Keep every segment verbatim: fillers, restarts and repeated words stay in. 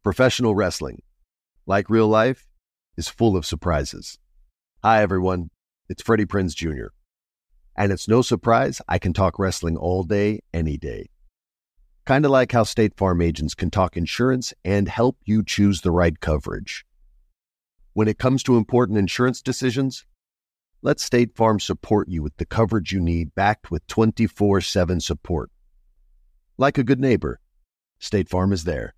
Professional wrestling, like real life, is full of surprises. Hi, everyone. It's Freddie Prinze Junior And it's no surprise I can talk wrestling all day, any day. Kind of like how State Farm agents can talk insurance and help you choose the right coverage. When it comes to important insurance decisions, let State Farm support you with the coverage you need, backed with twenty-four seven support. Like a good neighbor, State Farm is there.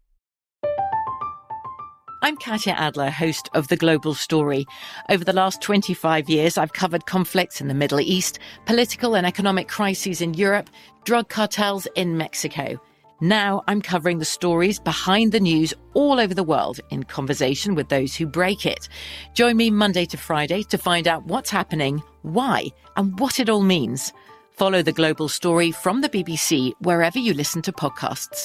I'm Katya Adler, host of The Global Story. Over the last twenty-five years, I've covered conflicts in the Middle East, political and economic crises in Europe, drug cartels in Mexico. Now I'm covering the stories behind the news all over the world in conversation with those who break it. Join me Monday to Friday to find out what's happening, why, and what it all means. Follow The Global Story from the B B C wherever you listen to podcasts.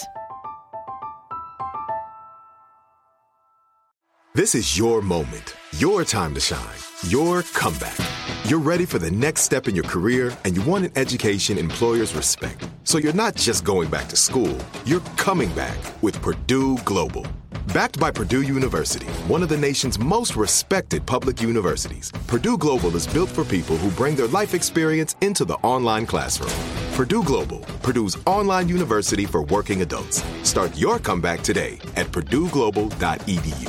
This is your moment, your time to shine, your comeback. You're ready for the next step in your career, and you want an education employers respect. So you're not just going back to school, you're coming back with Purdue Global. Backed by Purdue University, one of the nation's most respected public universities, Purdue Global is built for people who bring their life experience into the online classroom. Purdue Global, Purdue's online university for working adults. Start your comeback today at purdue global dot e d u.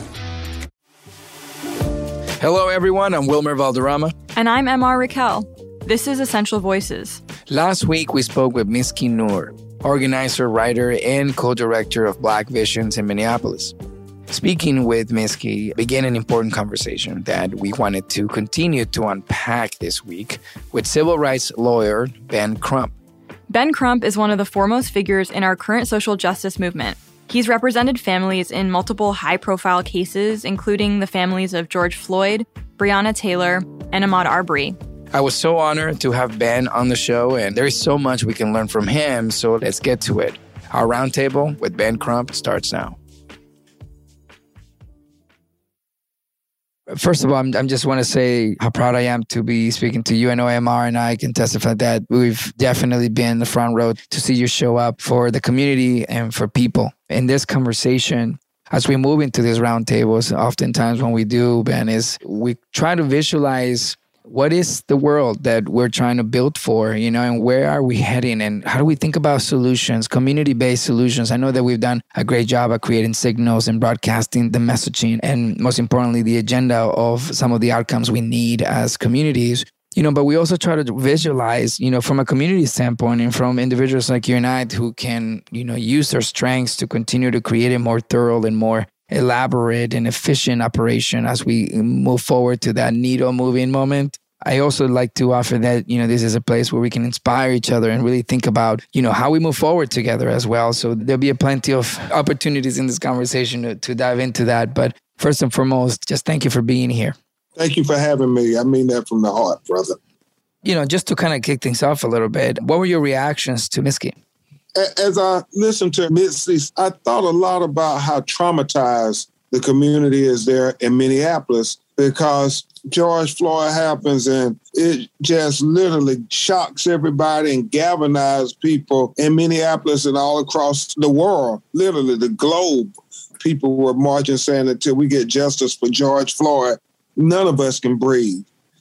Hello, everyone. I'm Wilmer Valderrama. And I'm M R Raquel. This is Essential Voices. Last week, we spoke with Miski Noor, organizer, writer, and co-director of Black Visions in Minneapolis. Speaking with Miski began an important conversation that we wanted to continue to unpack this week with civil rights lawyer Ben Crump. Ben Crump is one of the foremost figures in our current social justice movement. He's represented families in multiple high-profile cases, including the families of George Floyd, Breonna Taylor, and Ahmaud Arbery. I was so honored to have Ben on the show, and there is so much we can learn from him, so let's get to it. Our roundtable with Ben Crump starts now. First of all, I'm, I'm just want to say how proud I am to be speaking to you. I know M R and I can testify that we've definitely been in the front row to see you show up for the community and for people. In this conversation, as we move into these roundtables, oftentimes when we do, Ben, is we try to visualize what is the world that we're trying to build for, you know, and where are we heading, and how do we think about solutions, community-based solutions? I know that we've done a great job at creating signals and broadcasting the messaging, and most importantly, the agenda of some of the outcomes we need as communities, you know, but we also try to visualize, you know, from a community standpoint and from individuals like you and I who can, you know, use their strengths to continue to create a more thorough and more elaborate and efficient operation as we move forward to that needle moving moment. I also like to offer that, you know, this is a place where we can inspire each other and really think about, you know, how we move forward together as well. So there'll be a plenty of opportunities in this conversation to, to dive into that. But first and foremost, just thank you for being here. Thank you for having me. I mean that from the heart, brother. You know, just to kind of kick things off a little bit, what were your reactions to Miski? As I listened to Miski, I thought a lot about how traumatized the community is there in Minneapolis, because George Floyd happens and it just literally shocks everybody and galvanizes people in Minneapolis and all across the world, literally the globe. People were marching saying until we get justice for George Floyd, none of us can breathe.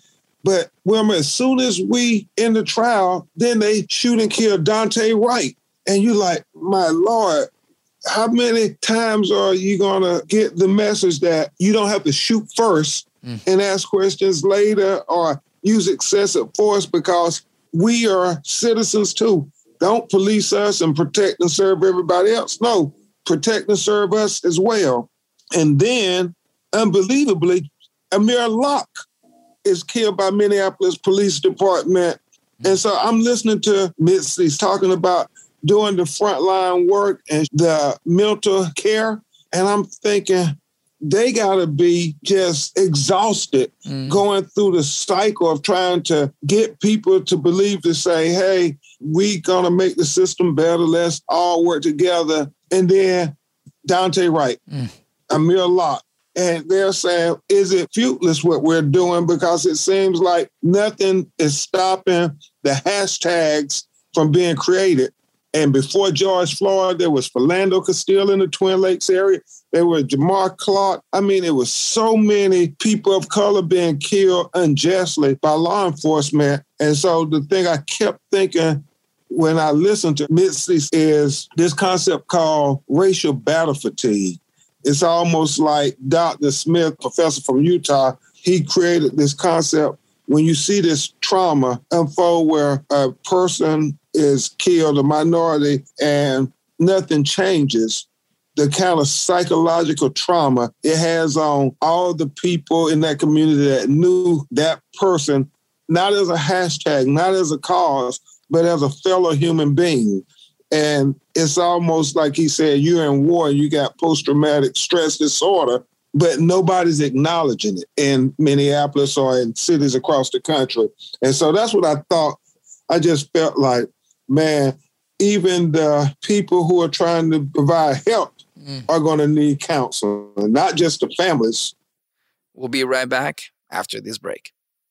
But Wilmer, as soon as we end the trial, then they shoot and kill Daunte Wright. And you're like, my Lord, how many times are you going to get the message that you don't have to shoot first mm. and ask questions later or use excessive force, because we are citizens too. Don't police us and protect and serve everybody else. No, protect and serve us as well. And then, unbelievably, Amir Locke is killed by Minneapolis Police Department. Mm. And so I'm listening to Miski's talking about doing the frontline work and the mental care. And I'm thinking they got to be just exhausted mm. going through the cycle of trying to get people to believe, to say, hey, we going to make the system better. Let's all work together. And then Daunte Wright, mm. Amir Locke. And they're saying, is it fruitless what we're doing? Because it seems like nothing is stopping the hashtags from being created. And before George Floyd, there was Philando Castile in the Twin Lakes area. There was Jamar Clark. I mean, it was so many people of color being killed unjustly by law enforcement. And so the thing I kept thinking when I listened to Mitzi is this concept called racial battle fatigue. It's almost like Doctor Smith, professor from Utah, he created this concept when you see this trauma unfold where a person is killed, a minority, and nothing changes, the kind of psychological trauma it has on all the people in that community that knew that person, not as a hashtag, not as a cause, but as a fellow human being. And it's almost like he said, you're in war and you got post-traumatic stress disorder, but nobody's acknowledging it in Minneapolis or in cities across the country. And so that's what I thought. I just felt like, man, even the people who are trying to provide help mm. are going to need counsel, not just the families. We'll be right back after this break.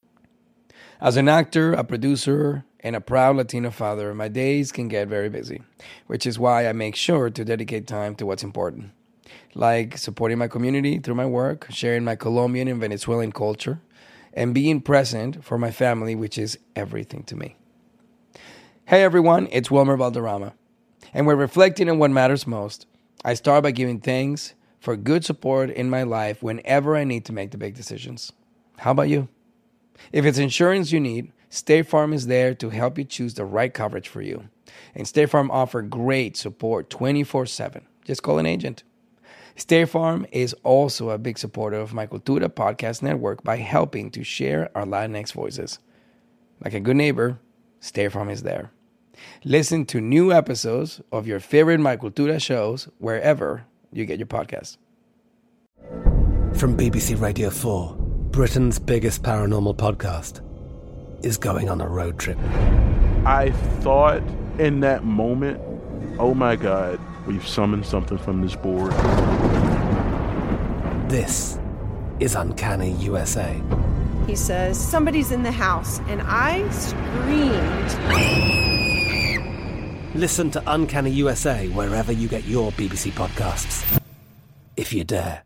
As an actor, a producer, and a proud Latino father, my days can get very busy, which is why I make sure to dedicate time to what's important, like supporting my community through my work, sharing my Colombian and Venezuelan culture, and being present for my family, which is everything to me. Hey everyone, it's Wilmer Valderrama, and we're reflecting on what matters most. I start by giving thanks for good support in my life whenever I need to make the big decisions. How about you? If it's insurance you need, State Farm is there to help you choose the right coverage for you. And State Farm offers great support twenty-four seven. Just call an agent. State Farm is also a big supporter of my Cultura podcast network by helping to share our Latinx voices. Like a good neighbor, State Farm is there. Listen to new episodes of your favorite My Cultura shows wherever you get your podcasts. From B B C Radio four, Britain's biggest paranormal podcast is going on a road trip. I thought in that moment, oh my God, we've summoned something from this board. This is Uncanny U S A. He says, somebody's in the house, and I screamed. Listen to Uncanny U S A wherever you get your B B C podcasts, if you dare.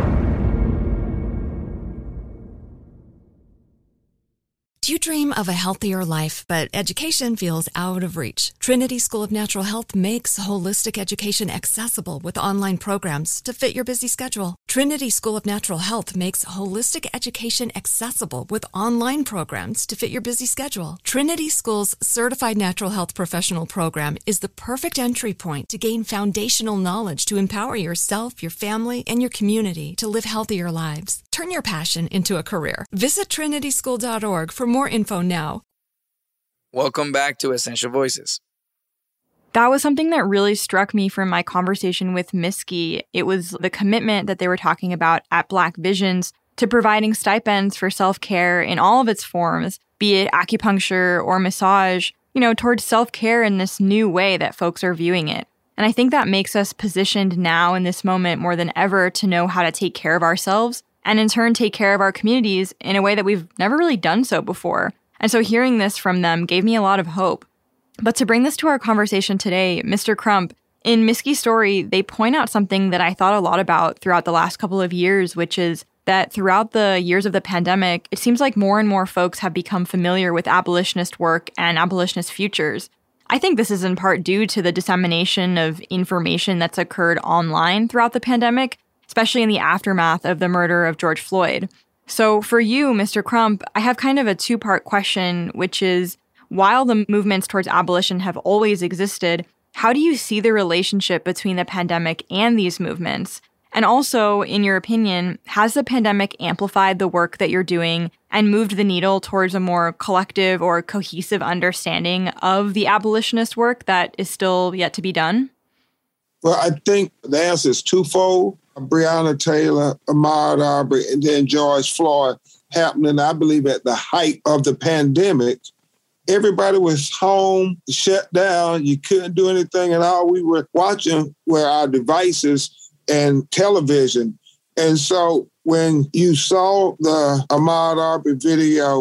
Do you dream of a healthier life, but education feels out of reach? Trinity School of Natural Health makes holistic education accessible with online programs to fit your busy schedule. Trinity School of Natural Health makes holistic education accessible with online programs to fit your busy schedule. Trinity School's Certified Natural Health Professional Program is the perfect entry point to gain foundational knowledge to empower yourself, your family, and your community to live healthier lives. Turn your passion into a career. Visit trinity school dot org for more info now. Welcome back to Essential Voices. That was something that really struck me from my conversation with Miski. It was the commitment that they were talking about at Black Visions to providing stipends for self-care in all of its forms, be it acupuncture or massage, you know, towards self-care in this new way that folks are viewing it. And I think that makes us positioned now in this moment more than ever to know how to take care of ourselves and in turn take care of our communities in a way that we've never really done so before. And so hearing this from them gave me a lot of hope. But to bring this to our conversation today, Mister Crump, in Miski's story, they point out something that I thought a lot about throughout the last couple of years, which is that throughout the years of the pandemic, it seems like more and more folks have become familiar with abolitionist work and abolitionist futures. I think this is in part due to the dissemination of information that's occurred online throughout the pandemic, especially in the aftermath of the murder of George Floyd. So for you, Mister Crump, I have kind of a two-part question, which is, while the movements towards abolition have always existed, how do you see the relationship between the pandemic and these movements? And also, in your opinion, has the pandemic amplified the work that you're doing and moved the needle towards a more collective or cohesive understanding of the abolitionist work that is still yet to be done? Well, I think the answer is twofold. Breonna Taylor, Ahmaud Arbery, and then George Floyd happening, I believe, at the height of the pandemic. Everybody was home, shut down. You couldn't do anything, and all we were watching were our devices and television. And so when you saw the Ahmaud Arbery video,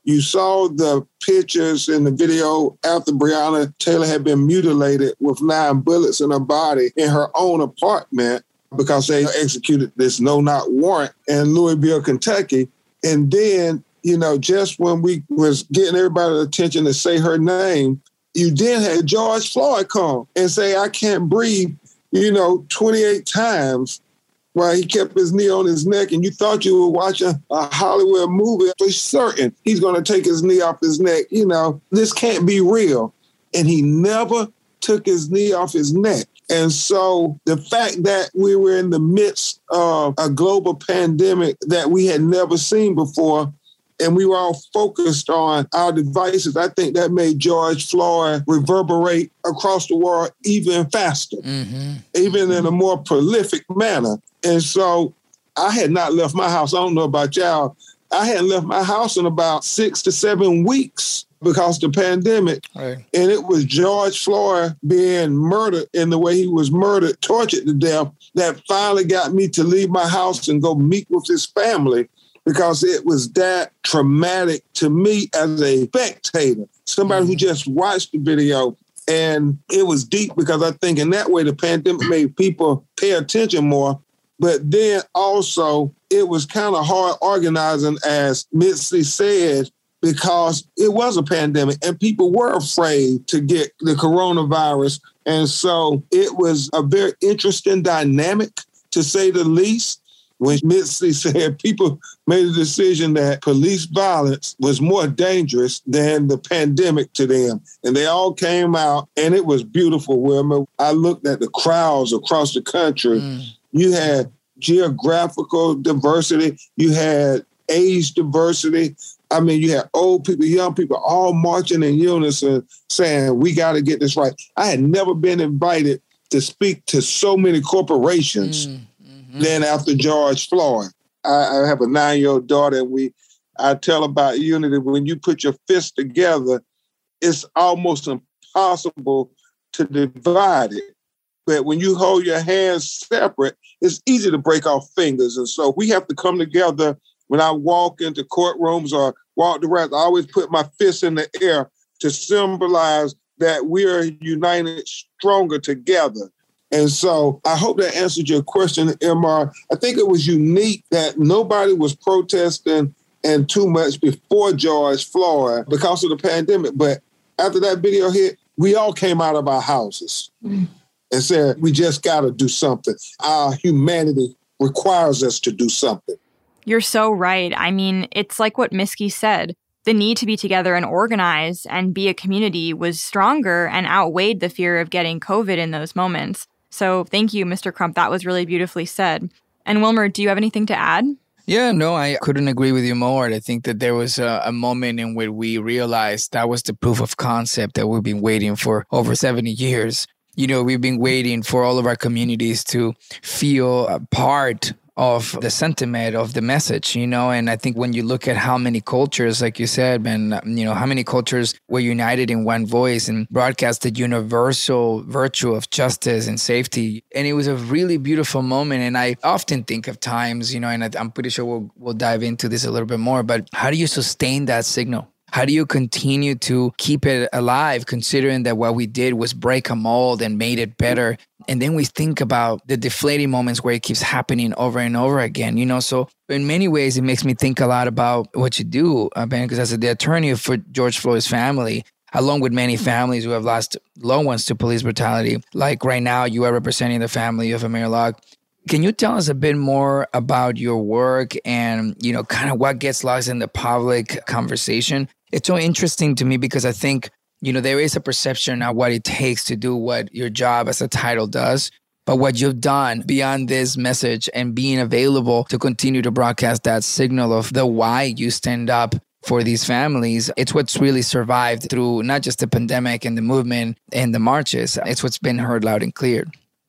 You saw the pictures in the video after Breonna Taylor had been mutilated with nine bullets in her body in her own apartment because they executed this no-knock warrant in Louisville, Kentucky. And then, you know, just when we was getting everybody's attention to say her name, you then had George Floyd come and say, I can't breathe, you know, twenty-eight times while he kept his knee on his neck. And you thought you were watching a Hollywood movie for certain. He's going to take his knee off his neck. You know, this can't be real. And he never took his knee off his neck. And so the fact that we were in the midst of a global pandemic that we had never seen before, and we were all focused on our devices, I think that made George Floyd reverberate across the world even faster, mm-hmm. even in a more prolific manner. And so I had not left my house. I don't know about y'all. I hadn't left my house in about six to seven weeks because of the pandemic. Right. And it was George Floyd being murdered in the way he was murdered, tortured to death, that finally got me to leave my house and go meet with his family, because it was that traumatic to me as a spectator, somebody mm-hmm. who just watched the video. And it was deep because I think in that way the pandemic made people pay attention more. But then also it was kind of hard organizing, as Mitzi said, because it was a pandemic and people were afraid to get the coronavirus. And so it was a very interesting dynamic, to say the least. When Mitzi said people made a decision that police violence was more dangerous than the pandemic to them. And they all came out, and it was beautiful, Wilma. I looked at the crowds across the country. Mm. You had geographical diversity. You had age diversity. I mean, you had old people, young people, all marching in unison saying, we got to get this right. I had never been invited to speak to so many corporations mm. Then after George Floyd. I, I have a nine-year-old daughter, and we I tell about unity. When you put your fists together, it's almost impossible to divide it. But when you hold your hands separate, it's easy to break off fingers. And so we have to come together. When I walk into courtrooms or walk the rounds, I always put my fists in the air to symbolize that we are united, stronger together. And so I hope that answered your question, M R. I think it was unique that nobody was protesting and too much before George Floyd because of the pandemic. But after that video hit, we all came out of our houses mm. and said, we just got to do something. Our humanity requires us to do something. You're so right. I mean, it's like what Miski said. The need to be together and organize and be a community was stronger and outweighed the fear of getting COVID in those moments. So thank you, Mister Crump. That was really beautifully said. And Wilmer, do you have anything to add? Yeah, no, I couldn't agree with you more. I think that there was a, a moment in which we realized that was the proof of concept that we've been waiting for over seventy years. You know, we've been waiting for all of our communities to feel a part of the sentiment of the message, you know, and I think when you look at how many cultures, like you said, man, you know, how many cultures were united in one voice and broadcast the universal virtue of justice and safety. And it was a really beautiful moment. And I often think of times, you know, and I'm pretty sure we'll, we'll dive into this a little bit more, but how do you sustain that signal? How do you continue to keep it alive, considering that what we did was break a mold and made it better? And then we think about the deflating moments where it keeps happening over and over again, you know? So in many ways, it makes me think a lot about what you do, uh, Ben, because as the attorney for George Floyd's family, along with many families who have lost loved ones to police brutality, like right now you are representing the family of Amir Locke. Can you tell us a bit more about your work and, you know, kind of what gets lost in the public conversation? It's so interesting to me because I think, you know, there is a perception of what it takes to do what your job as a title does. But what you've done beyond this message and being available to continue to broadcast that signal of the why you stand up for these families, it's what's really survived through not just the pandemic and the movement and the marches. It's what's been heard loud and clear.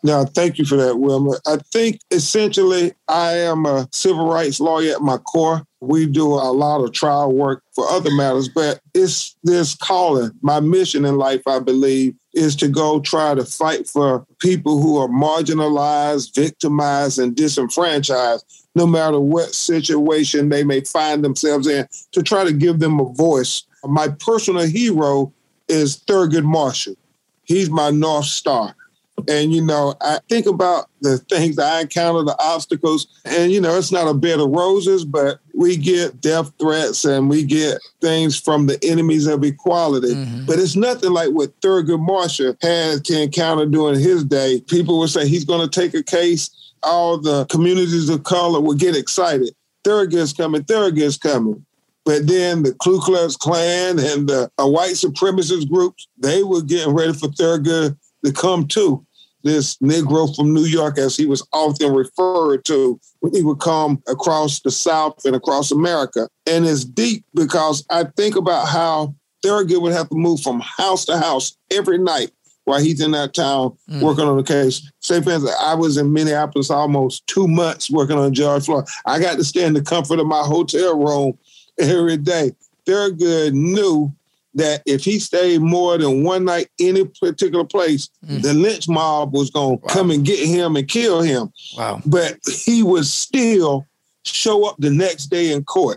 No, thank you for that, Wilmer. I think essentially I am a civil rights lawyer at my core. We do a lot of trial work for other matters, but it's this calling. My mission in life, I believe, is to go try to fight for people who are marginalized, victimized, and disenfranchised, no matter what situation they may find themselves in, to try to give them a voice. My personal hero is Thurgood Marshall. He's my North Star. And, you know, I think about the things that I encounter, the obstacles, and, you know, it's not a bed of roses, but we get death threats and we get things from the enemies of equality. Mm-hmm. But it's nothing like what Thurgood Marshall had to encounter during his day. People would say he's going to take a case. All the communities of color would get excited. Thurgood's coming, Thurgood's coming. But then the Ku Klux Klan and the uh, white supremacist groups, they were getting ready for Thurgood to come too. This Negro from New York, as he was often referred to, when he would come across the South and across America. And it's deep because I think about how Thurgood would have to move from house to house every night while he's in that town mm. working on the case. Say, for instance, I was in Minneapolis almost two months working on George Floyd. I got to stay in the comfort of my hotel room every day. Thurgood knew that if he stayed more than one night in any particular place, mm. the lynch mob was going to wow. come and get him and kill him. Wow. But he would still show up the next day in court.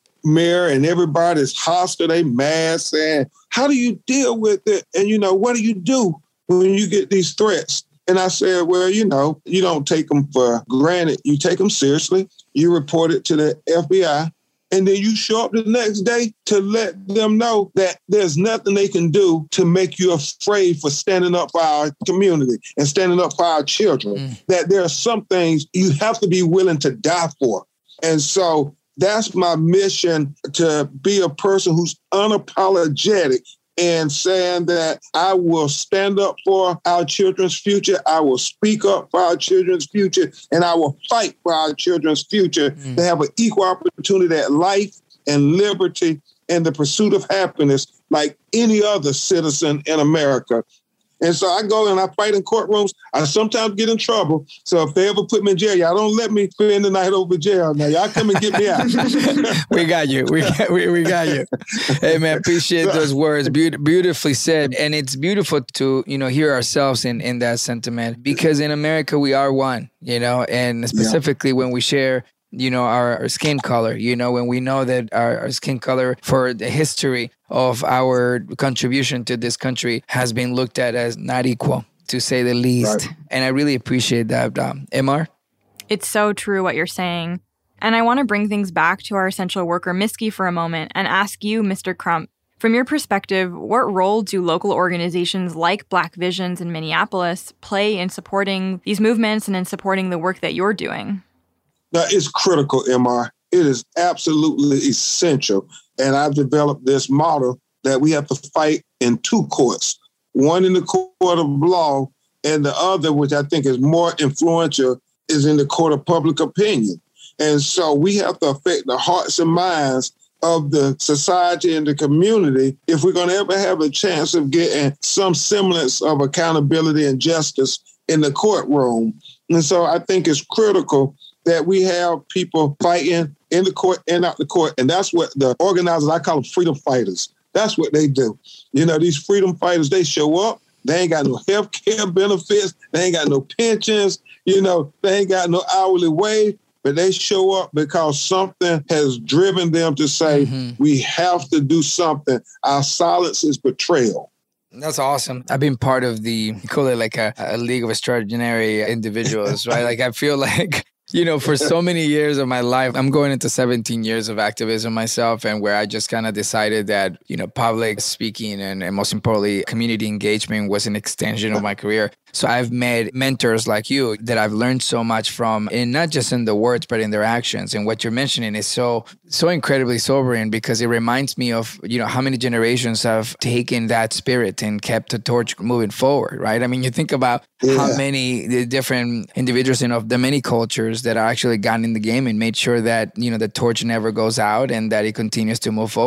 Mayor and everybody's hostile, they mad, saying, how do you deal with it? And, you know, what do you do when you get these threats? And I said, well, you know, you don't take them for granted. You take them seriously. You report it to the F B I. And then you show up the next day to let them know that there's nothing they can do to make you afraid for standing up for our community and standing up for our children. Mm. That there are some things you have to be willing to die for. And so that's my mission, to be a person who's unapologetic and saying that I will stand up for our children's future, I will speak up for our children's future, and I will fight for our children's future mm. to have an equal opportunity at life and liberty and the pursuit of happiness like any other citizen in America. And so I go and I fight in courtrooms. I sometimes get in trouble. So if they ever put me in jail, y'all don't let me spend the night over jail. Now, y'all come and get me out. we got you. We got, we, we got you. Hey, man, appreciate those words. Be- beautifully said. And it's beautiful to, you know, hear ourselves in, in that sentiment, because in America, we are one, you know, and specifically yeah. when we share, you know, our, our skin color, you know, when we know that our, our skin color for the history of our contribution to this country has been looked at as not equal, to say the least. Right. And I really appreciate that. Um, M R? It's so true what you're saying. And I want to bring things back to our essential worker, Miski, for a moment and ask you, Mister Crump, from your perspective, what role do local organizations like Black Visions in Minneapolis play in supporting these movements and in supporting the work that you're doing? Now, it's critical, M R. It is absolutely essential. And I've developed this model that we have to fight in two courts, one in the court of law and the other, which I think is more influential, is in the court of public opinion. And so we have to affect the hearts and minds of the society and the community if we're going to ever have a chance of getting some semblance of accountability and justice in the courtroom. And so I think it's critical that we have people fighting in the court and out the court. And that's what the organizers, I call them freedom fighters. That's what they do. You know, these freedom fighters, they show up. They ain't got no health care benefits. They ain't got no pensions. You know, they ain't got no hourly wage. But they show up because something has driven them to say, mm-hmm. we have to do something. Our silence is betrayal. That's awesome. I've been part of the, call it like a, a league of extraordinary individuals, right? Like I feel like, you know, for so many years of my life, I'm going into seventeen years of activism myself, and where I just kind of decided that, you know, public speaking and, and most importantly, community engagement was an extension of my career. So I've met mentors like you that I've learned so much from, and not just in the words, but in their actions. And what you're mentioning is so, so incredibly sobering, because it reminds me of, you know, how many generations have taken that spirit and kept the torch moving forward, right? I mean, you think about yeah. how many different individuals in of the many cultures that are actually gotten in the game and made sure that, you know, the torch never goes out and that it continues to move forward.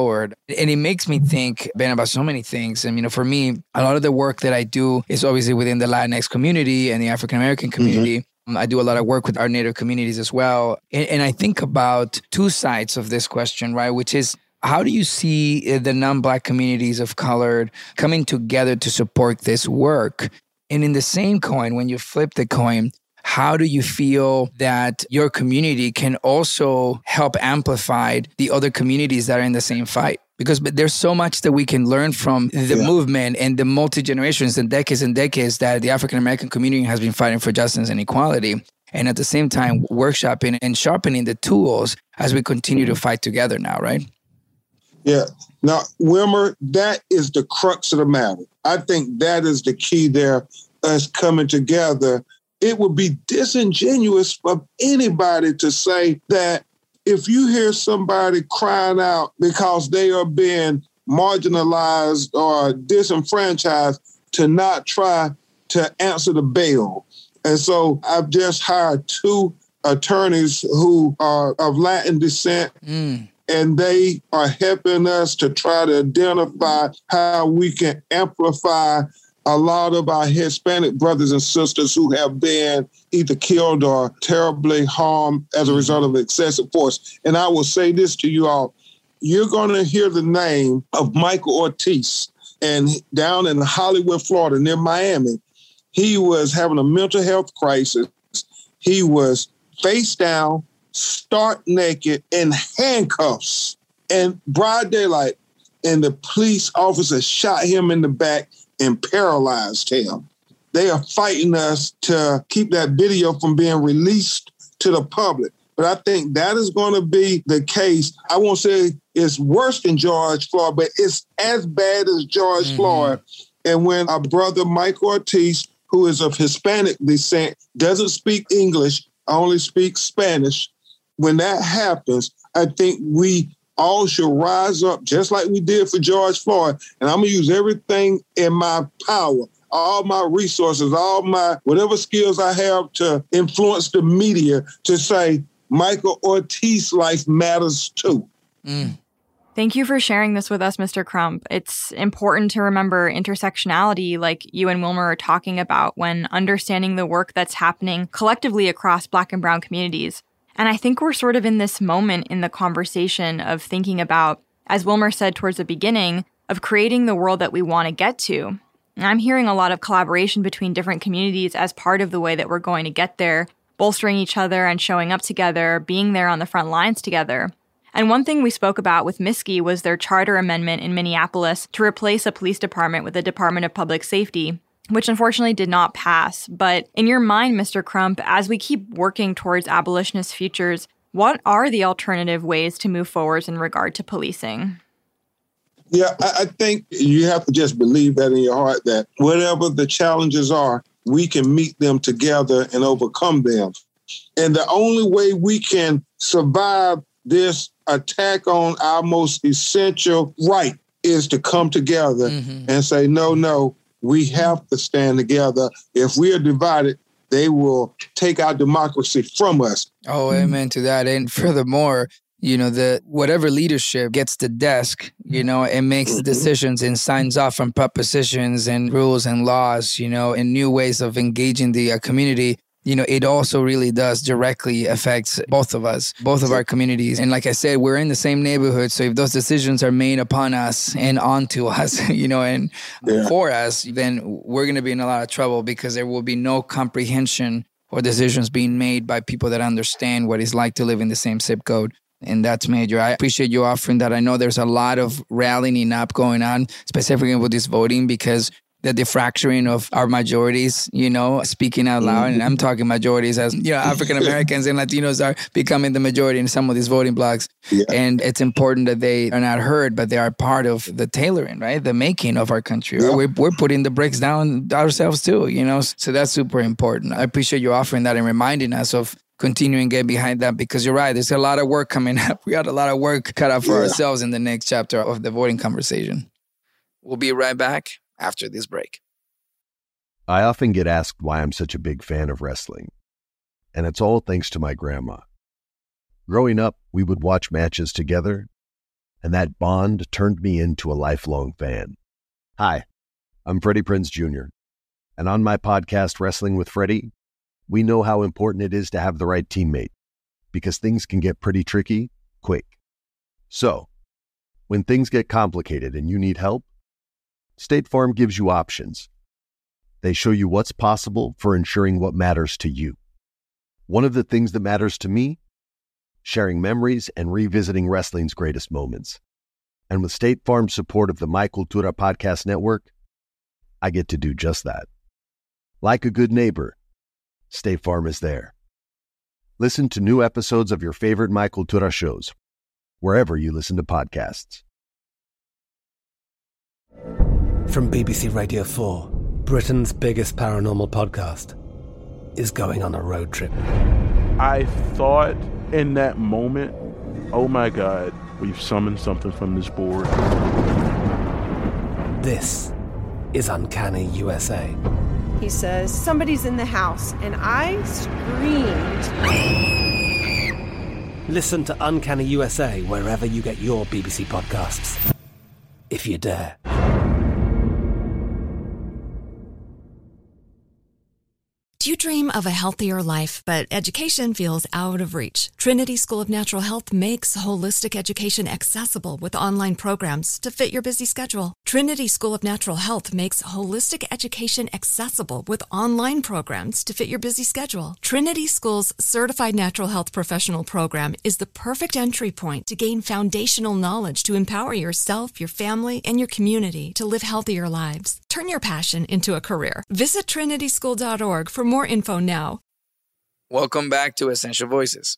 And it makes me think, Ben, about so many things. And, you know, for me, a lot of the work that I do is obviously within the Latinx community and the African-American community. Mm-hmm. I do a lot of work with our Native communities as well. And, and I think about two sides of this question, right? Which is, how do you see the non-Black communities of color coming together to support this work? And in the same coin, when you flip the coin, how do you feel that your community can also help amplify the other communities that are in the same fight? Because there's so much that we can learn from the yeah. movement and the multi-generations and decades and decades that the African-American community has been fighting for justice and equality. And at the same time, workshopping and sharpening the tools as we continue to fight together now, right? Yeah. Now, Wilmer, that is the crux of the matter. I think that is the key there, us coming together. It would be disingenuous for anybody to say that if you hear somebody crying out because they are being marginalized or disenfranchised, to not try to answer the bell. And so I've just hired two attorneys who are of Latin descent, mm. and they are helping us to try to identify how we can amplify a lot of our Hispanic brothers and sisters who have been either killed or terribly harmed as a result of excessive force. And I will say this to you all. You're going to hear the name of Michael Ortiz. And down in Hollywood, Florida, near Miami, he was having a mental health crisis. He was face down, stark naked, in handcuffs, and broad daylight. And the police officer shot him in the back and paralyzed him. They are fighting us to keep that video from being released to the public. But I think that is going to be the case. I won't say it's worse than George Floyd, but it's as bad as George mm-hmm. Floyd. And when our brother Michael Ortiz, who is of Hispanic descent, doesn't speak English, only speaks Spanish, when that happens, I think we all should rise up just like we did for George Floyd. And I'm going to use everything in my power, all my resources, all my whatever skills I have to influence the media to say, Michael Ortiz's life matters too. Mm. Thank you for sharing this with us, Mister Crump. It's important to remember intersectionality like you and Wilmer are talking about when understanding the work that's happening collectively across Black and Brown communities. And I think we're sort of in this moment in the conversation of thinking about, as Wilmer said towards the beginning, of creating the world that we want to get to. And I'm hearing a lot of collaboration between different communities as part of the way that we're going to get there, bolstering each other and showing up together, being there on the front lines together. And one thing we spoke about with Miski was their charter amendment in Minneapolis to replace a police department with a Department of Public Safety, which unfortunately did not pass. But in your mind, Mister Crump, as we keep working towards abolitionist futures, what are the alternative ways to move forward in regard to policing? Yeah, I think you have to just believe that in your heart, that whatever the challenges are, we can meet them together and overcome them. And the only way we can survive this attack on our most essential right is to come together mm-hmm. and say, no, no, we have to stand together. If we are divided, they will take our democracy from us. Oh, amen to that. And furthermore, you know, the whatever leadership gets the desk, you know, and makes mm-hmm. decisions and signs off on propositions and rules and laws, you know, and new ways of engaging the uh, community, you know, it also really does directly affect both of us, both of our communities. And like I said, we're in the same neighborhood. So if those decisions are made upon us and onto us, you know, and yeah. for us, then we're going to be in a lot of trouble because there will be no comprehension or decisions being made by people that understand what it's like to live in the same zip code. And that's major. I appreciate you offering that. I know there's a lot of rallying up going on, specifically with this voting, because the defracturing of our majorities, you know, speaking out loud. Mm-hmm. And I'm talking majorities as, you know, African Americans and Latinos are becoming the majority in some of these voting blocks. Yeah. And it's important that they are not heard, but they are part of the tailoring, right? The making of our country. Yeah. We're, we're putting the bricks down ourselves too, you know? So that's super important. I appreciate you offering that and reminding us of continuing to get behind that, because you're right. There's a lot of work coming up. We got a lot of work cut out for yeah. ourselves in the next chapter of the voting conversation. We'll be right back after this break. I often get asked why I'm such a big fan of wrestling, and it's all thanks to my grandma. Growing up, we would watch matches together, and that bond turned me into a lifelong fan. Hi, I'm Freddie Prinze Junior, and on my podcast, Wrestling with Freddie, we know how important it is to have the right teammate, because things can get pretty tricky quick. So, when things get complicated and you need help, State Farm gives you options. They show you what's possible for ensuring what matters to you. One of the things that matters to me, sharing memories and revisiting wrestling's greatest moments. And with State Farm's support of the My Cultura Podcast Network, I get to do just that. Like a good neighbor, State Farm is there. Listen to new episodes of your favorite My Cultura shows, wherever you listen to podcasts. From B B C Radio four, Britain's biggest paranormal podcast is going on a road trip. I thought in that moment, oh my God, we've summoned something from this board. This is Uncanny U S A. He says, somebody's in the house, and I screamed. Listen to Uncanny U S A wherever you get your B B C podcasts, if you dare. Do you dream of a healthier life, but education feels out of reach? Trinity School of Natural Health makes holistic education accessible with online programs to fit your busy schedule. Trinity School of Natural Health makes holistic education accessible with online programs to fit your busy schedule. Trinity School's Certified Natural Health Professional Program is the perfect entry point to gain foundational knowledge to empower yourself, your family, and your community to live healthier lives. Turn your passion into a career. Visit trinity school dot org for more info now. Welcome back to Essential Voices.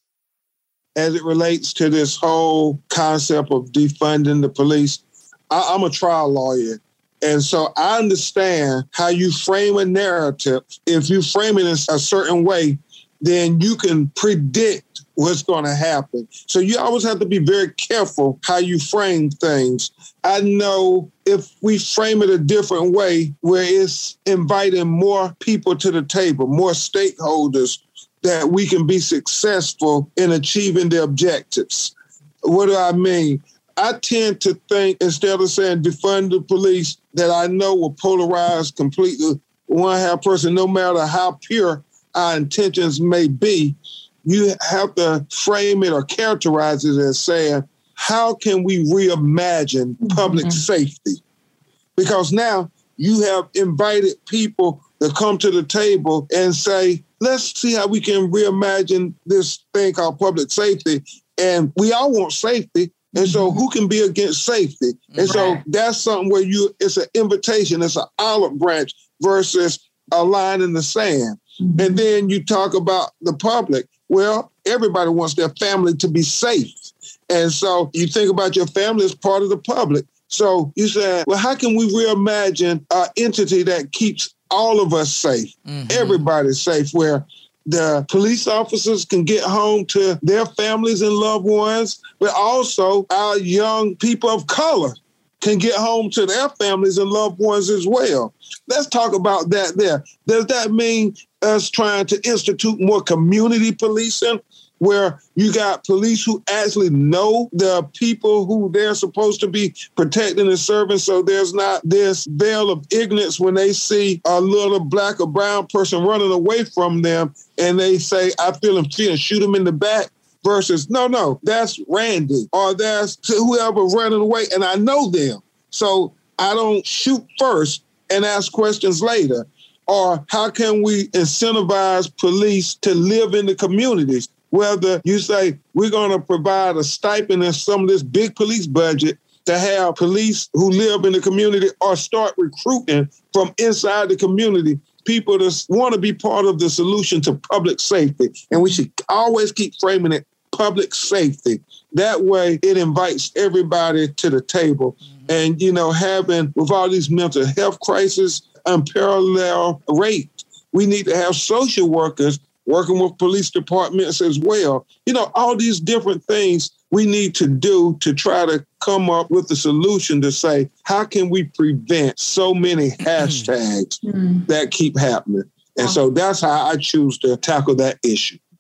As it relates to this whole concept of defunding the police, I, I'm a trial lawyer. And so I understand how you frame a narrative. If you frame it in a certain way, then you can predict what's going to happen. So you always have to be very careful how you frame things. I know if we frame it a different way, where it's inviting more people to the table, more stakeholders, that we can be successful in achieving the objectives. What do I mean? I tend to think, instead of saying defund the police, that I know will polarize completely one half person, no matter how pure our intentions may be. You have to frame it or characterize it as saying, how can we reimagine public mm-hmm. safety? Because now you have invited people to come to the table and say, let's see how we can reimagine this thing called public safety. And we all want safety. And so who can be against safety? And right. so that's something where you, it's an invitation, it's an olive branch versus a line in the sand. Mm-hmm. And then you talk about the public. Well, everybody wants their family to be safe. And so you think about your family as part of the public. So you say, well, how can we reimagine an entity that keeps all of us safe, mm-hmm. everybody's safe, where the police officers can get home to their families and loved ones, but also our young people of color can get home to their families and loved ones as well. Let's talk about that there. Does that mean us trying to institute more community policing, where you got police who actually know the people who they're supposed to be protecting and serving, so there's not this veil of ignorance when they see a little black or brown person running away from them and they say, I feel him fear, and shoot him in the back, versus, no, no, that's Randy or that's whoever running away and I know them. So I don't shoot first and ask questions later. Or how can we incentivize police to live in the communities? Whether you say we're going to provide a stipend in some of this big police budget to have police who live in the community, or start recruiting from inside the community people that want to be part of the solution to public safety. And we should always keep framing it public safety. That way it invites everybody to the table. Mm-hmm. And, you know, having with all these mental health crises, unparalleled rate, we need to have social workers working with police departments as well. You know, all these different things we need to do to try to come up with a solution to say, how can we prevent so many hashtags mm. that keep happening? And so that's how I choose to tackle that issue.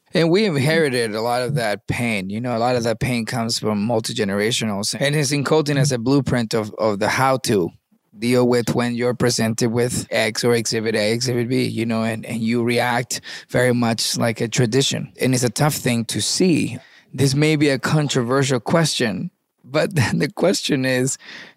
And we inherited a lot of that pain. You know, a lot of that pain comes from multi-generationals. And it's encoding as a blueprint of, of the how to deal with when you're presented with X or Exhibit A, Exhibit B, you know, and, and you react very much like a tradition. And it's a tough thing to see. This may be a controversial question, but the question is,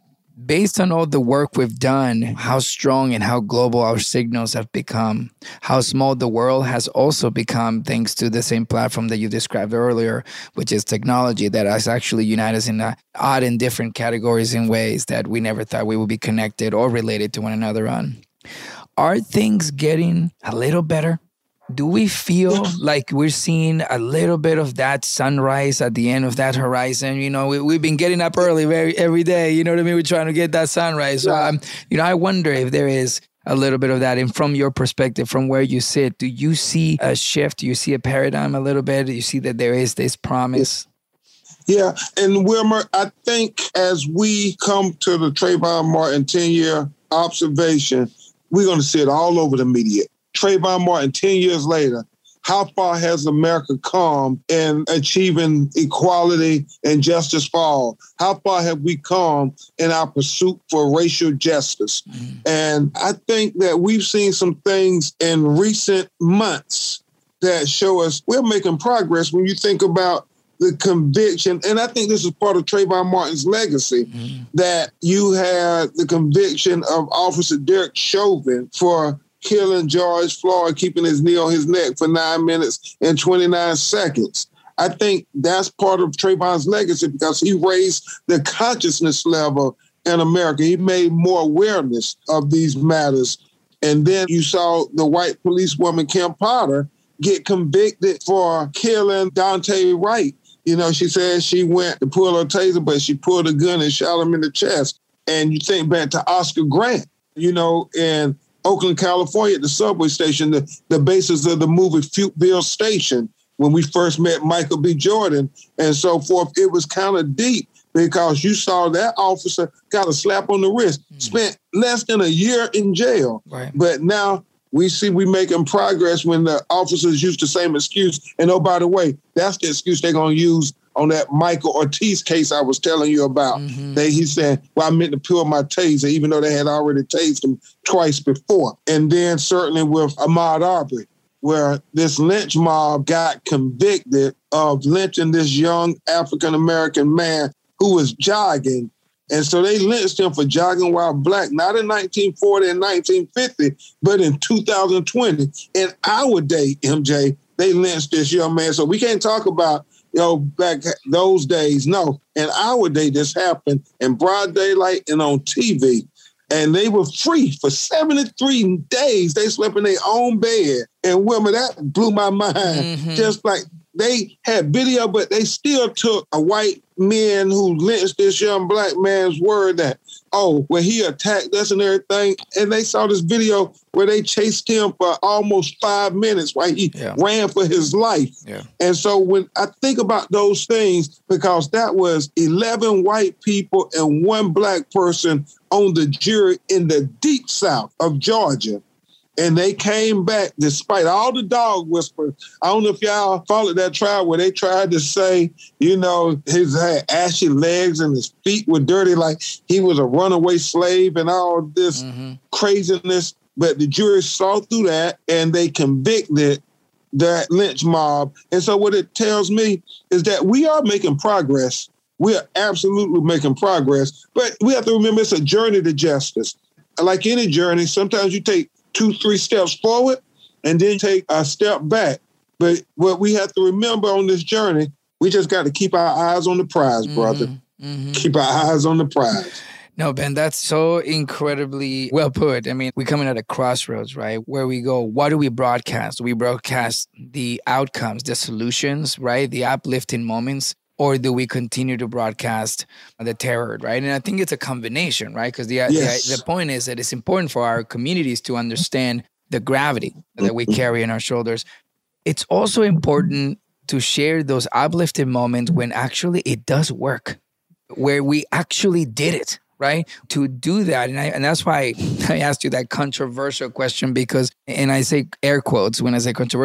based on all the work we've done, how strong and how global our signals have become, how small the world has also become thanks to the same platform that you described earlier, which is technology that has actually united us in uh, odd and different categories in ways that we never thought we would be connected or related to one another on. Are things getting a little better? Do we feel like we're seeing a little bit of that sunrise at the end of that horizon? You know, we, we've been getting up early very, every day. You know what I mean? We're trying to get that sunrise. So, um, you know, I wonder if there is a little bit of that. And from your perspective, from where you sit, do you see a shift? Do you see a paradigm a little bit? Do you see that there is this promise? Yeah. And Wilmer, I think as we come to the Trayvon Martin ten-year observation, we're going to see it all over the media. Trayvon Martin, ten years later, how far has America come in achieving equality and justice for all? How far have we come in our pursuit for racial justice? Mm-hmm. And I think that we've seen some things in recent months that show us we're making progress when you think about the conviction. And I think this is part of Trayvon Martin's legacy, mm-hmm. that you had the conviction of Officer Derek Chauvin for killing George Floyd, keeping his knee on his neck for nine minutes and twenty-nine seconds. I think that's part of Trayvon's legacy because he raised the consciousness level in America. He made more awareness of these matters. And then you saw the white policewoman, Kim Potter, get convicted for killing Dante Wright. You know, she said she went to pull her taser, but she pulled a gun and shot him in the chest. And you think back to Oscar Grant, you know, and Oakland, California, at the subway station, the, the basis of the movie Fruitville Station, when we first met Michael B. Jordan and so forth. It was kind of deep because you saw that officer got a slap on the wrist, mm-hmm. spent less than a year in jail. Right. But now we see we making progress when the officers use the same excuse. And oh, by the way, that's the excuse they're going to use on that Michael Ortiz case I was telling you about. Mm-hmm. They, he said, well, I meant to pull my taser, even though they had already tased him twice before. And then certainly with Ahmaud Arbery, where this lynch mob got convicted of lynching this young African-American man who was jogging. And so they lynched him for jogging while black, not in nineteen forty and nineteen fifty, but in two thousand twenty. In our day, M J, they lynched this young man. So we can't talk about, you know, back those days. No, in our day, this happened in broad daylight and on T V. And they were free for seventy-three days. They slept in their own bed. And women, that blew my mind. Mm-hmm. Just like they had video, but they still took a white man who lynched this young black man's word that, oh, well, he attacked us and everything. And they saw this video where they chased him for almost five minutes while he yeah. ran for his life. Yeah. And so when I think about those things, because that was eleven white people and one black person on the jury in the deep South of Georgia. And they came back despite all the dog whispers. I don't know if y'all followed that trial where they tried to say, you know, his had ashy legs and his feet were dirty, like he was a runaway slave and all this mm-hmm. craziness. But the jury saw through that and they convicted that lynch mob. And so what it tells me is that we are making progress. We are absolutely making progress. But we have to remember it's a journey to justice. Like any journey, sometimes you take two, three steps forward and then take a step back. But what we have to remember on this journey, we just got to keep our eyes on the prize, brother. Mm-hmm. Mm-hmm. Keep our eyes on the prize. No, Ben, that's so incredibly well put. I mean, we're coming at a crossroads, right? Where we go, what do we broadcast? Do we broadcast the outcomes, the solutions, right? The uplifting moments? Or do we continue to broadcast the terror, right? And I think it's a combination, right? Because the, yes. the the point is that it's important for our communities to understand the gravity that we carry on our shoulders. It's also important to share those uplifting moments when actually it does work, where we actually did it, right? To do that, and I, and that's why I asked you that controversial question because, and I say air quotes when I say controversial,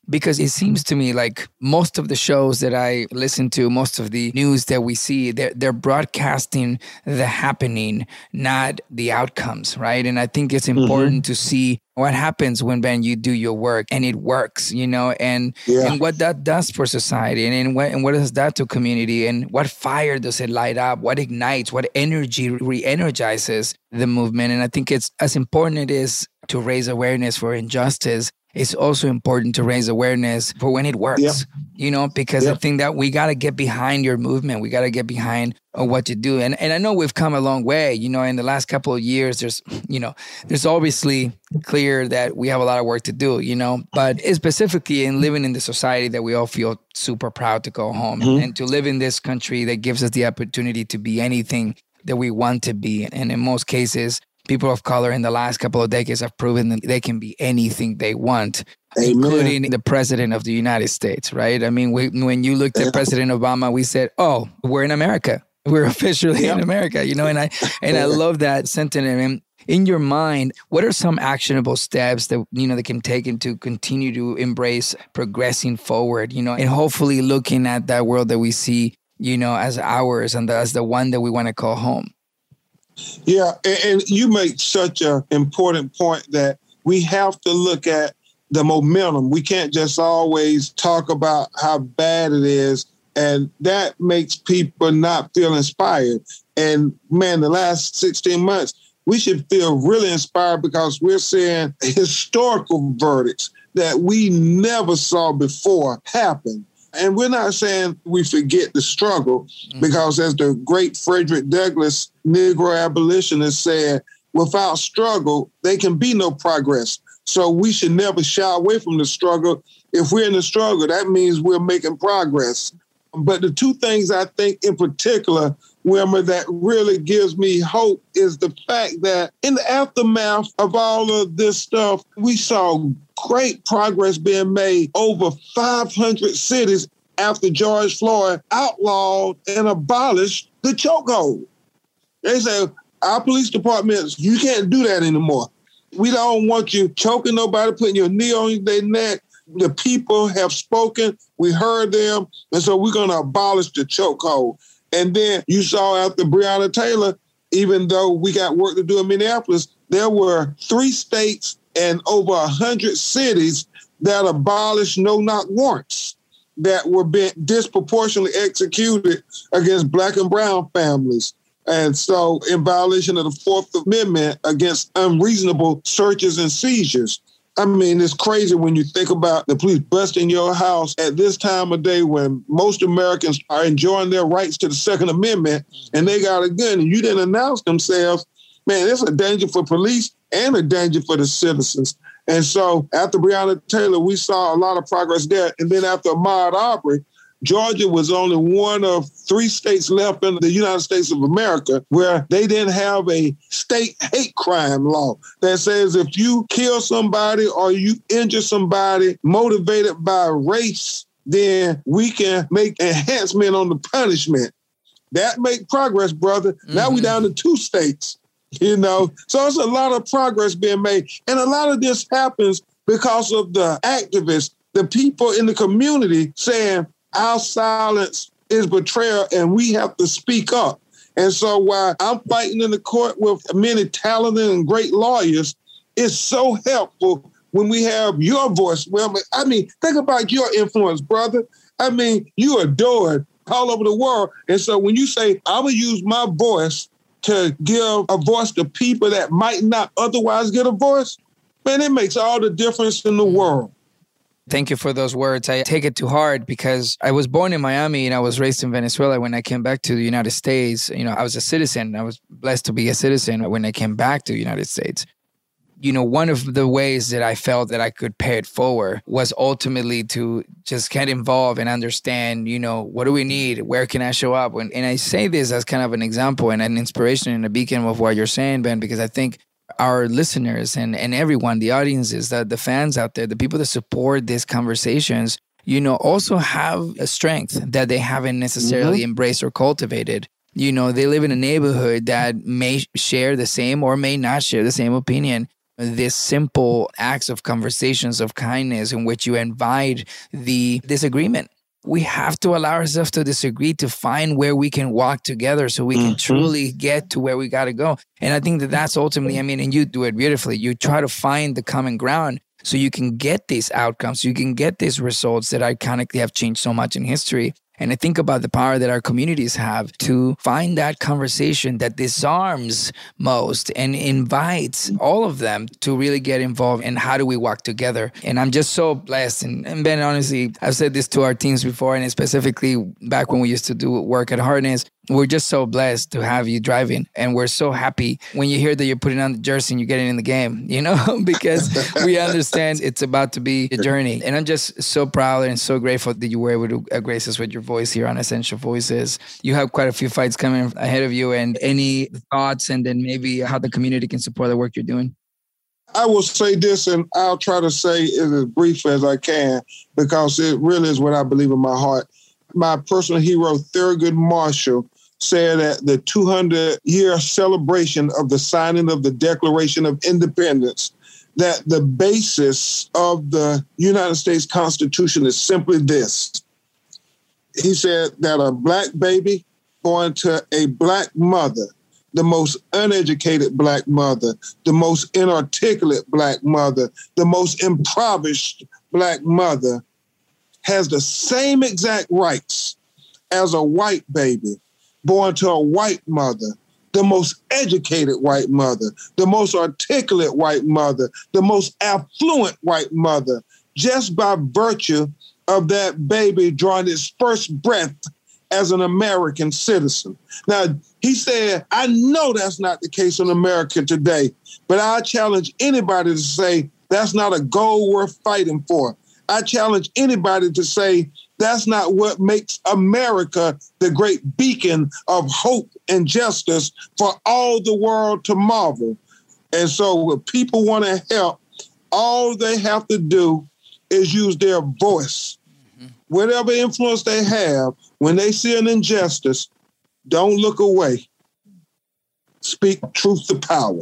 Because it seems to me like most of the shows that I listen to, most of the news that we see, they're, they're broadcasting the happening, not the outcomes, right? And I think it's important mm-hmm. to see what happens when, Ben, you do your work and it works, you know, and yeah. and what that does for society, and, and, what, and what does that to community, and what fire does it light up, what ignites, what energy re-energizes the movement. And I think it's as important it is to raise awareness for injustice, it's also important to raise awareness for when it works, yep. you know, because yep. I think that we got to get behind your movement. We got to get behind uh, what you do. And and I know we've come a long way, you know, in the last couple of years, there's, you know, there's obviously clear that we have a lot of work to do, you know, but specifically in living in the society that we all feel super proud to go home mm-hmm. and to live in this country that gives us the opportunity to be anything that we want to be. And in most cases, people of color in the last couple of decades have proven that they can be anything they want, Amen. Including the president of the United States, right? I mean, we, when you looked at President Obama, we said, oh, we're in America. We're officially yep. in America, you know, and I and I love that sentiment. And in your mind, what are some actionable steps that, you know, they can take to continue to embrace progressing forward, you know, and hopefully looking at that world that we see, you know, as ours and as the one that we want to call home? Yeah, and, and you make such an important point that we have to look at the momentum. We can't just always talk about how bad it is, and that makes people not feel inspired. And man, the last sixteen months, we should feel really inspired because we're seeing historical verdicts that we never saw before happen. And we're not saying we forget the struggle, because as the great Frederick Douglass, Negro abolitionist, said, without struggle, there can be no progress. So we should never shy away from the struggle. If we're in the struggle, that means we're making progress. But the two things I think in particular, Wilmer, that really gives me hope is the fact that in the aftermath of all of this stuff, we saw great progress being made over five hundred cities after George Floyd outlawed and abolished the chokehold. They say, our police departments, you can't do that anymore. We don't want you choking nobody, putting your knee on their neck. The people have spoken. We heard them. And so we're going to abolish the chokehold. And then you saw after Breonna Taylor, even though we got work to do in Minneapolis, there were three states and over one hundred cities that abolished no-knock warrants that were being disproportionately executed against Black and brown families. And so in violation of the Fourth Amendment against unreasonable searches and seizures. I mean, it's crazy when you think about the police busting your house at this time of day when most Americans are enjoying their rights to the Second Amendment and they got a gun and you didn't announce themselves. Man, it's a danger for police and a danger for the citizens. And so after Breonna Taylor, we saw a lot of progress there. And then after Ahmaud Arbery, Georgia was only one of three states left in the United States of America where they didn't have a state hate crime law that says if you kill somebody or you injure somebody motivated by race, then we can make enhancement on the punishment. That make progress, brother. Mm-hmm. Now we down to two states, you know. So it's a lot of progress being made. And a lot of this happens because of the activists, the people in the community saying, our silence is betrayal and we have to speak up. And so while I'm fighting in the court with many talented and great lawyers, it's so helpful when we have your voice. Well, I mean, think about your influence, brother. I mean, you are adored all over the world. And so when you say, I'm going to use my voice to give a voice to people that might not otherwise get a voice, man, it makes all the difference in the world. Thank you for those words. I take it to heart because I was born in Miami and I was raised in Venezuela. When I came back to the United States, you know, I was a citizen. I was blessed to be a citizen when I came back to the United States. You know, one of the ways that I felt that I could pay it forward was ultimately to just get involved and understand, you know, what do we need? Where can I show up? And, and I say this as kind of an example and an inspiration and a beacon of what you're saying, Ben, because I think our listeners and, and everyone, the audiences, the, the fans out there, the people that support these conversations, you know, also have a strength that they haven't necessarily mm-hmm. embraced or cultivated. You know, they live in a neighborhood that may share the same or may not share the same opinion. these simple acts of conversations of kindness in which you invite the disagreement. We have to allow ourselves to disagree to find where we can walk together so we can mm-hmm. truly get to where we got to go. And I think that that's ultimately, I mean, and you do it beautifully. You try to find the common ground so you can get these outcomes, so you can get these results that iconically have changed so much in history. And I think about the power that our communities have to find that conversation that disarms most and invites all of them to really get involved in how do we walk together. And I'm just so blessed. And, and Ben, honestly, I've said this to our teams before, and specifically back when we used to do work at Harness, we're just so blessed to have you driving. And we're so happy when you hear that you're putting on the jersey and you're getting in the game, you know, because we understand it's about to be a journey. And I'm just so proud and so grateful that you were able to grace us with your voice here on Essential Voices. You have quite a few fights coming ahead of you, and any thoughts and then maybe how the community can support the work you're doing? I will say this, and I'll try to say it as brief as I can, because it really is what I believe in my heart. My personal hero, Thurgood Marshall, said at the two hundred year celebration of the signing of the Declaration of Independence that the basis of the United States Constitution is simply this. He said that a black baby born to a black mother, the most uneducated black mother, the most inarticulate black mother, the most impoverished black mother, has the same exact rights as a white baby born to a white mother, the most educated white mother, the most articulate white mother, the most affluent white mother, just by virtue of that baby drawing its first breath as an American citizen. Now, he said, I know that's not the case in America today, but I challenge anybody to say that's not a goal worth fighting for. I challenge anybody to say that's not what makes America the great beacon of hope and justice for all the world to marvel. And so if people want to help, all they have to do is use their voice. Mm-hmm. Whatever influence they have, when they see an injustice, don't look away. Speak truth to power.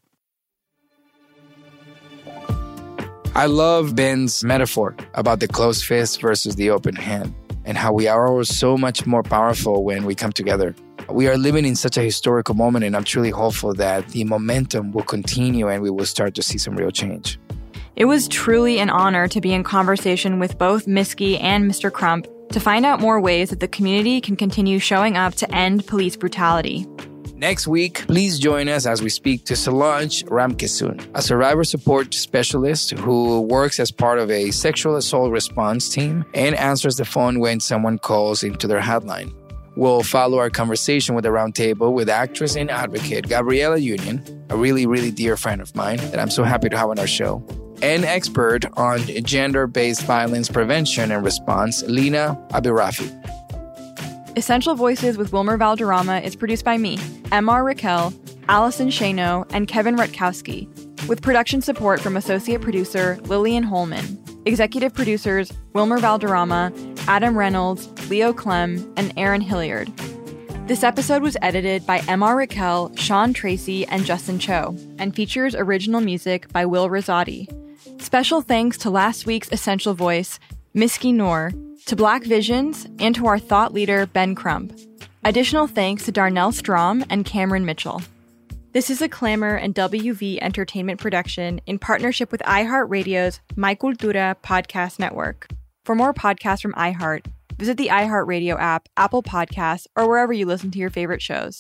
I love Ben's metaphor about the closed fist versus the open hand and how we are all so much more powerful when we come together. We are living in such a historical moment, and I'm truly hopeful that the momentum will continue and we will start to see some real change. It was truly an honor to be in conversation with both Miski and Mister Crump to find out more ways that the community can continue showing up to end police brutality. Next week, please join us as we speak to Solange Ramkesoon, a survivor support specialist who works as part of a sexual assault response team and answers the phone when someone calls into their hotline. We'll follow our conversation with the roundtable with actress and advocate Gabriella Union, a really, really dear friend of mine that I'm so happy to have on our show, and expert on gender-based violence prevention and response, Lina Abirafi. Essential Voices with Wilmer Valderrama is produced by me, M R Raquel, Allison Shano, and Kevin Rutkowski, with production support from associate producer Lillian Holman, executive producers Wilmer Valderrama, Adam Reynolds, Leo Clem, and Aaron Hilliard. This episode was edited by M R Raquel, Sean Tracy, and Justin Cho, and features original music by Will Rosati. Special thanks to last week's Essential Voice, Miski Noor, to Black Visions, and to our thought leader, Ben Crump. Additional thanks to Darnell Strom and Cameron Mitchell. This is a Clamor and W V Entertainment production in partnership with iHeartRadio's My Cultura podcast network. For more podcasts from iHeart, visit the iHeartRadio app, Apple Podcasts, or wherever you listen to your favorite shows.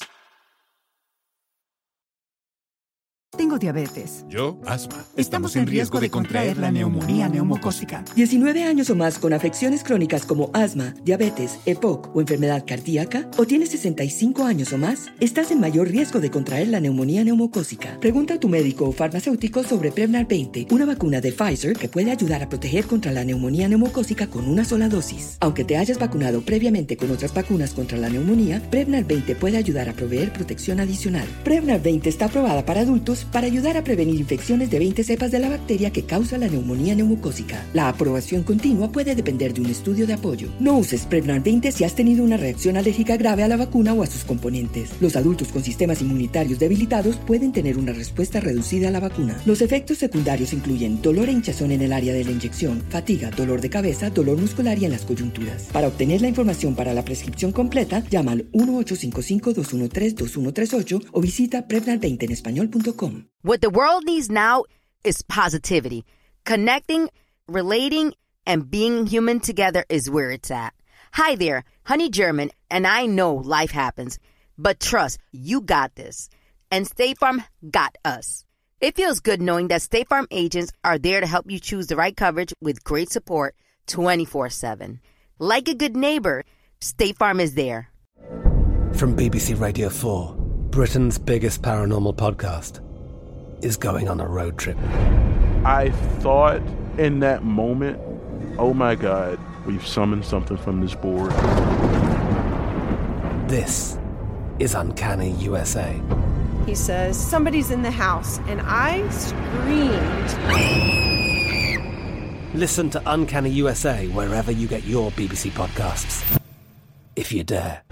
Tengo diabetes. Yo, asma. Estamos en riesgo de contraer la neumonía neumocócica. diecinueve años o más con afecciones crónicas como asma, diabetes, E P O C o enfermedad cardíaca, o tienes sesenta y cinco años o más, estás en mayor riesgo de contraer la neumonía neumocócica. Pregunta a tu médico o farmacéutico sobre Prevnar veinte, una vacuna de Pfizer que puede ayudar a proteger contra la neumonía neumocócica con una sola dosis. Aunque te hayas vacunado previamente con otras vacunas contra la neumonía, Prevnar veinte puede ayudar a proveer protección adicional. Prevnar veinte está aprobada para adultos antibióticos para ayudar a prevenir infecciones de veinte cepas de la bacteria que causa la neumonía neumocócica. La aprobación continua puede depender de un estudio de apoyo. No uses Prevnar veinte si has tenido una reacción alérgica grave a la vacuna o a sus componentes. Los adultos con sistemas inmunitarios debilitados pueden tener una respuesta reducida a la vacuna. Los efectos secundarios incluyen dolor e hinchazón en el área de la inyección, fatiga, dolor de cabeza, dolor muscular y en las coyunturas. Para obtener la información para la prescripción completa, llama al uno ocho cinco cinco, dos uno tres, dos uno tres ocho o visita prevnar veinte en español punto com. What the world needs now is positivity. Connecting, relating, and being human together is where it's at. Hi there, Honey German, and I know life happens, but trust, you got this. And State Farm got us. It feels good knowing that State Farm agents are there to help you choose the right coverage with great support twenty-four seven. Like a good neighbor, State Farm is there. From B B C Radio four, Britain's biggest paranormal podcast is going on a road trip. I thought in that moment, oh my God, we've summoned something from this board. This is Uncanny U S A. He says, somebody's in the house, and I screamed. Listen to Uncanny U S A wherever you get your B B C podcasts, if you dare.